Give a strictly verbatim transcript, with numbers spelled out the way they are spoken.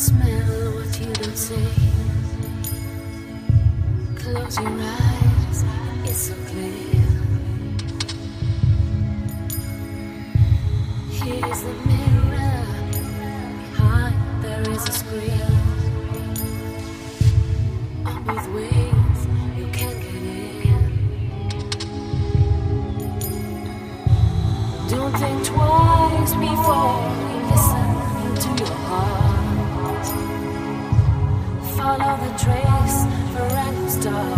Smell what you don't say. Close your eyes, it's so clear. Here's the mirror. Behind there is a screen. On both ways you can't get in. Don't think twice before you listen to your heart. Follow the trace for random stars.